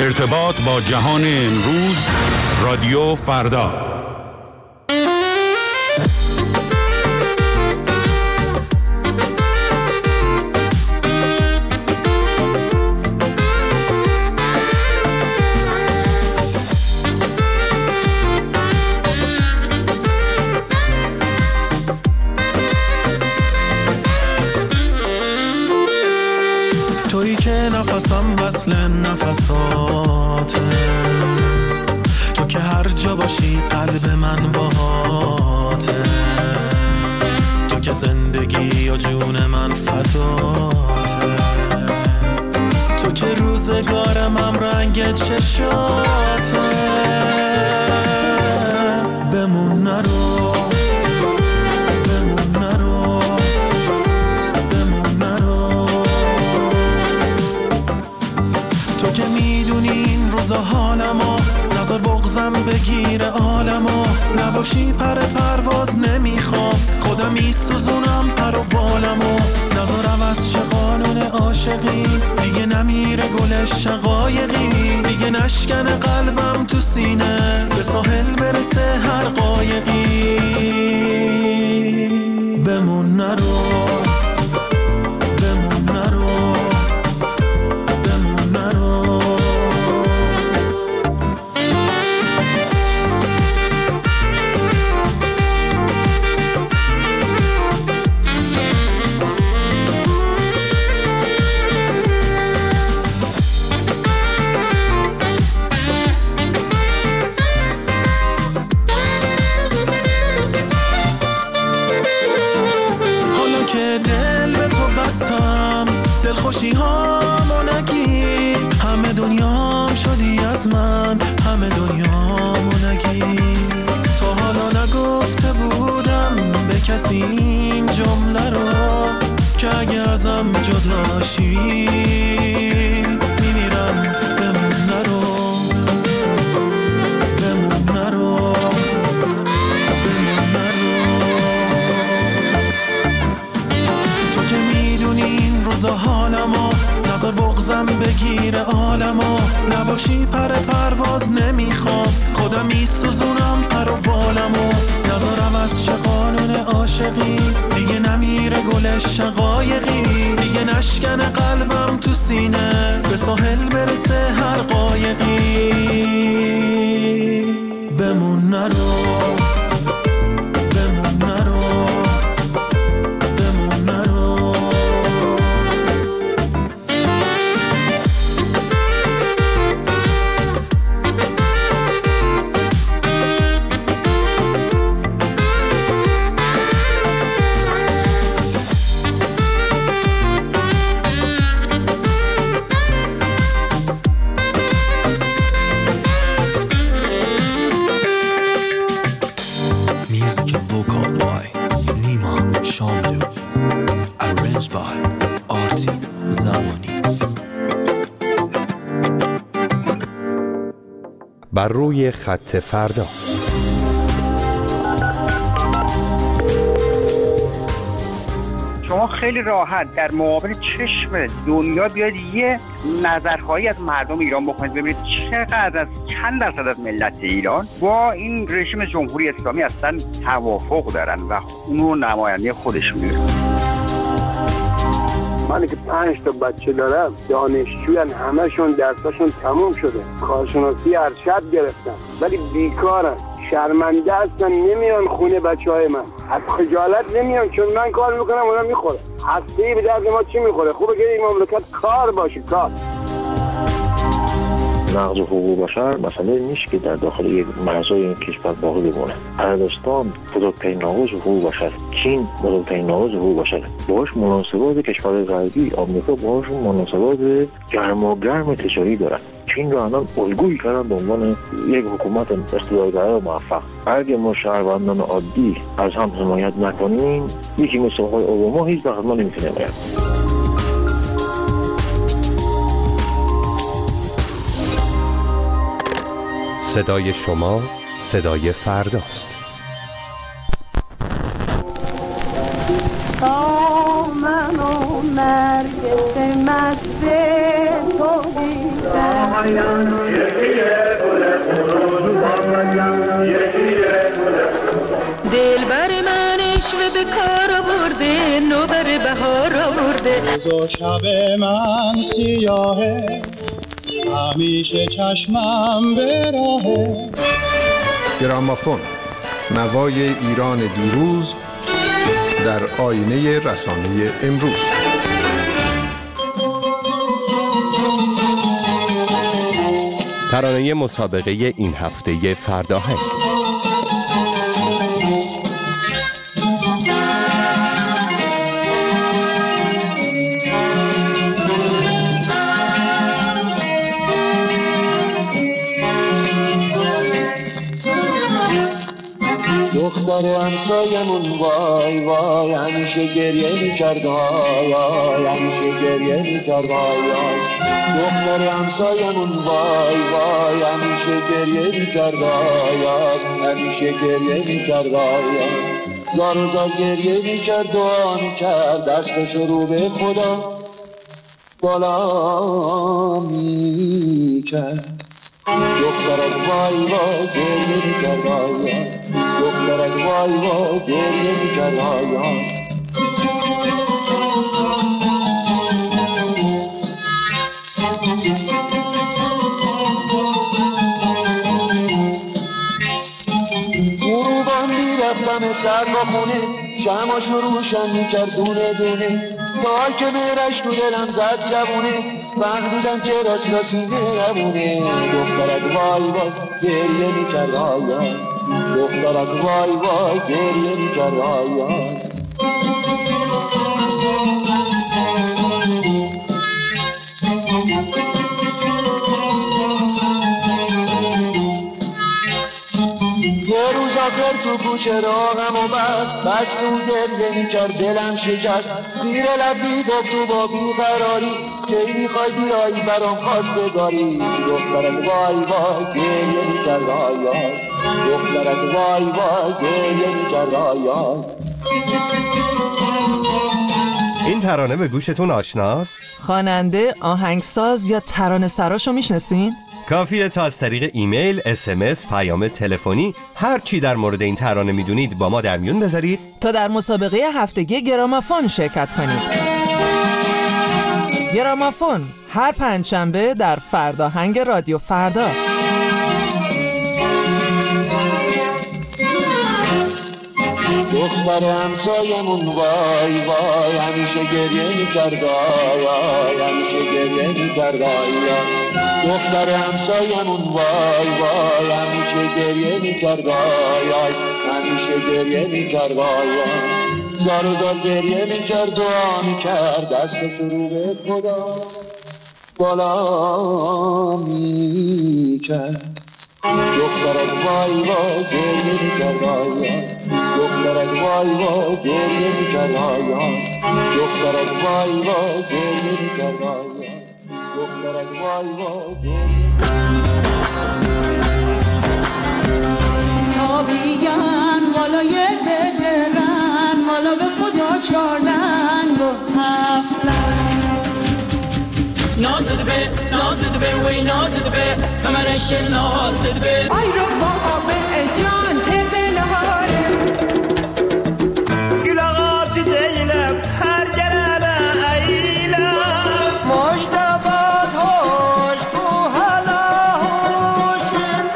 ارتباط با جهان امروز، رادیو فردا. تویی که نفسم وصل نفساته، تو که هر جا باشی قلب من باهاته، تو که زندگی و جون من فداته، تو که روزگارم هم رنگ چشاته. بمون نرو، حالمو نظر بغزم بگیره عالمو، نباشی پر پرواز نمیخوام، خودم میسوزونم پر و بالمو، نظرم از چه قانون عاشقی، دیگه نمیره گل شقایقی، دیگه نشکنه قلبم تو سینه، به ساحل برسه هر قایقی. بمون نرو، خوشی هامو نگی، همه دنیام شدی از من، همه دنیامو نگی. تا حالا نگفته بودم به کسی این جمله رو، که اگه ازم جداشی میمیرم. بمون نرو، بمون نرو، بمون نرو. تو که میدونی این روزا حالمو، نظر بغزم بگیره عالمو، نباشی پر پرواز نمیخوام، خودم میسوزونم پر و بالمو، نظرم از چه قانون عاشقی، دیگه نمیره گل شقایقی، دیگه نشکنه قلبم تو سینه، به ساحل برسه هر قایقی. بمون نرو، بر روی خط فردا. شما خیلی راحت در مقابل چشم دنیا بیاید یه نظرخواهی از مردم ایران بکنید، ببینید چقدر از چند درصد از ملت ایران با این رژیم جمهوری اسلامی اصلا توافق دارن و اونو نماینده خودشون می‌دونن. من که 5 تا بچه دارم، دانشجویان، همشون درساشون تموم شده، کارشناسی ارشد گرفتن ولی بیکارن، شرمنده هستن، نمیان خونه بچهای من، از خجالت نمیان، چون من کار میکنم اونا میخوره. هسته‌ای به درد ما چی میخوره؟ خوبه که این مملکت کار باشه، کار. نقض حقوق بشر مسئله نیست که در داخل یک مرزهای این کشور باقی بمونه. عربستان بزرگترین ناقض حقوق بشر، چین بزرگترین ناقض حقوق بشر، باهاش مناسبات کشور غربی، آمریکا باهاش مناسبات گرم تجاری دارن. چین رو الان الگویی کردن به عنوان یک حکومت اقتدارگرا و موفق. اگه ما شهروندان عادی از هم حمایت نکنیم، یکی مثل آقای اوباما هیچ وقت ما نمیتونه بیاد. صدای شما صدای فرداست. من و نرگس مست تو دیدم دلبر من عشق به کار آورده، نوبر بهار آورده. روز و شب من سیاهه، همیشه چشمم به راهه. گرامافون، نوای ایران دیروز در آینه رسانه امروز. ترانه مسابقه این هفته فرداهنگ. دختر همسایمون وای وای همیشه گریه میکرد وای وای همیشه گریه میکرد وای وای. دختر همسایمون وای وای همیشه گریه میکرد وای وای همیشه گریه میکرد وای وای. زار و زار گریه میکرد دعا میکرد دستش رو به خدا بالا میکرد. دخترت وای وای گریه میکرد وای وای. دخترت وای وای گریه میکرد وای وای. غروبان میرفتم سر با خونه شمعاشو روشن میکرد دونه دونه تا که میرش تو دلم زد جوونه فهمیدم که راست سینه نمونه. دخترت وای وای گریه میکرد وای وای. دخترت وای وای گریه میکرد وای وای. یه روز آخر تو کوچه راغم و بست اون گریه میکرد دلم شکست. زیر لب میگفت تو با بیقراری کی میخوای بیایی برام خواستگاری. دخترت وای وای گریه میکرد وای وای. دخترت وای وای گریه میکرد وای وای. این ترانه به گوشتون آشناست؟ خواننده، آهنگساز یا ترانه سراشو میشناسین؟ کافیه تا از طریق ایمیل، SMS، پیام تلفنی هر چی در مورد این ترانه میدونید با ما در میون بذارید تا در مسابقه هفتگی گرامافون شرکت کنید. گرامافون هر پنجشنبه در فرداهنگ رادیو فردا. دختر همسایمون وای وای همیشه گریه میکرد وای وای همیشه گریه میکرد وای وای. دختر همسایمون وای وای همیشه گریه میکرد وای وای همیشه گریه میکرد وای وای. زار و زار گریه میکرد دعا میکرد دستش رو به خدا بالا میکرد. دخترت وای وای گریه میکرد وای وای. دخترت وای وای گریه میکرد وای وای. دخترت وای وای گریه میکرد وای وای. دخترت وای وای گریه. تابیان والای ددرن والا به خدا چارلنگ و هفتلنگ. نازد به وی نازد به همرش نازد به آی رو بابا به جان تبلهاره گلاغات دیلم هر گرانه ایلم مجتبات هوش کو حالا هوش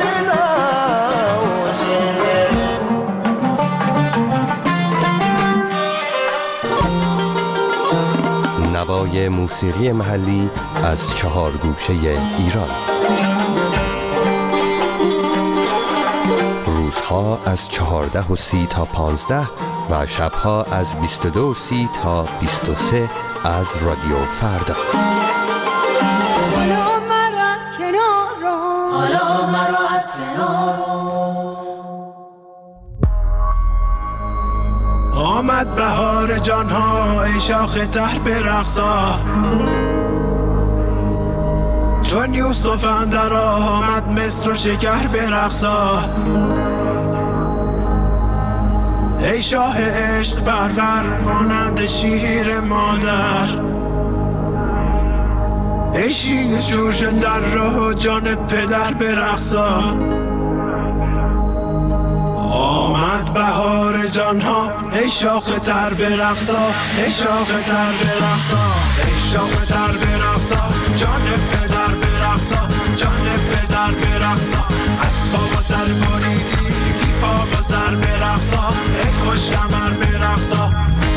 دلا. نوای موسیقی محلی از 4 گوشه ایران. روزها از 14:30 تا 15 و شبها از 22:30 تا 23 از رادیو فردا. حالا مرا از کنار رو حالا مرا از کنار آمد بهار جانها ای شاخ تر برقصا. چون یوسف اندر آمد مصر و شکر برقصا. ای شاه عشق پرور مانند شیر مادر. عشقی جور شد در راه جان پدر برقصا. آمد بهار جانها ای شاخ تر برقصا، ای شاخ تر برقصا، ای شاخ تر برقصا، جان پدر برقصا، جان پدر برقصا. از پا و سر بریدی بی پا و سر برقصا، ای خوش کمر برقصا.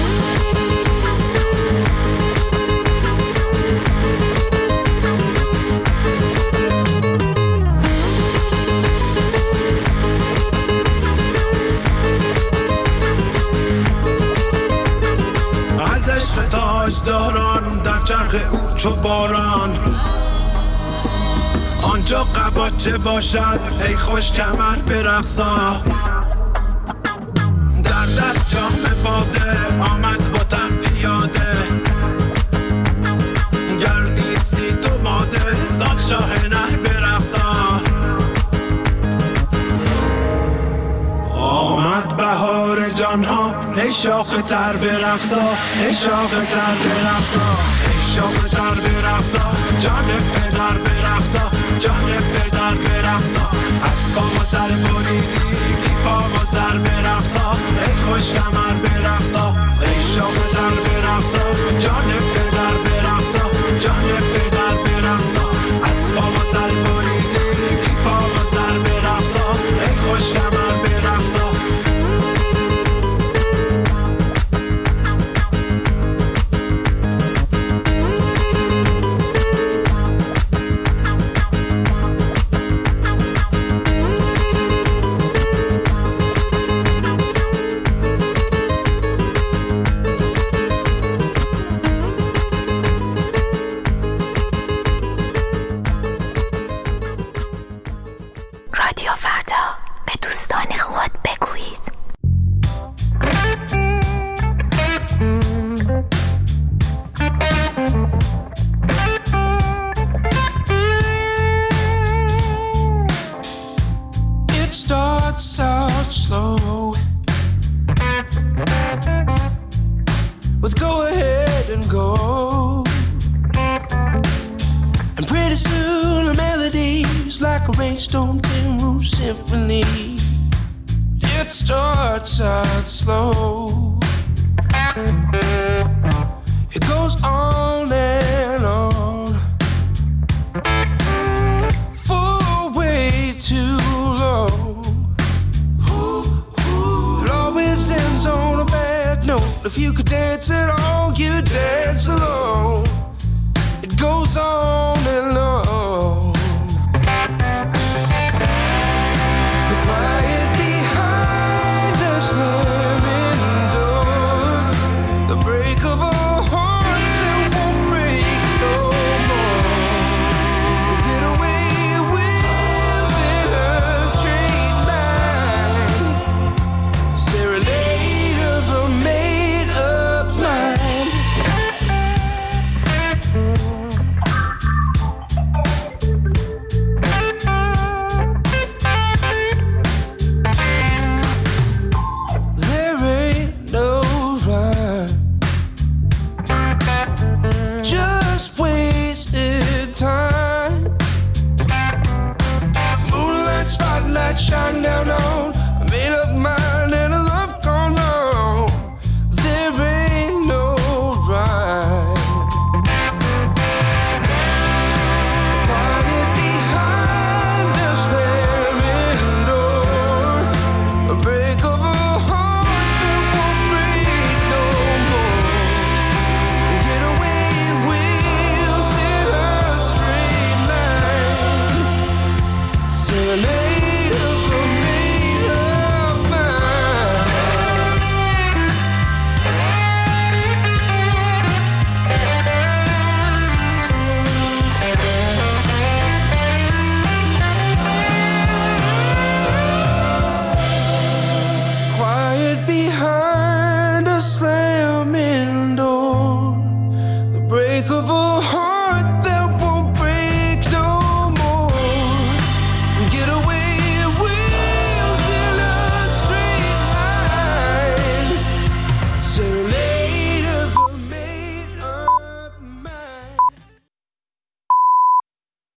عشق تاجداران در چرخ او چو باران، آنجا قباچه باشد ای خوش کمر برقصا. در دست جام باده آمد با تن پیاده، گر نیستی تو ماده زان شاه نر برقصا. آمد بهار جانها ای شاخ تر برقصا، ای شاخ تر برقصا، ای شاخ تر برقصا، جان پدر برقصا، جان پدر برقصا. از پا و سر بریدی بی پا و سر برقصا، ای خوش کمر برقصا، ای شاخ تر برقصا، جان پدر برقصا، جان پدر برقصا. از پا و سر بریدی بی پا و سر برقصا، ای خوش کمر برقصا. رادیو فردا، به دوستان خود بگویید. It starts out slow with go ahead and go, and pretty soon a melody's like a rainstorm Penrose symphony. It starts out slow, it goes on and on for way too long. It always ends on a bad note. If you could dance it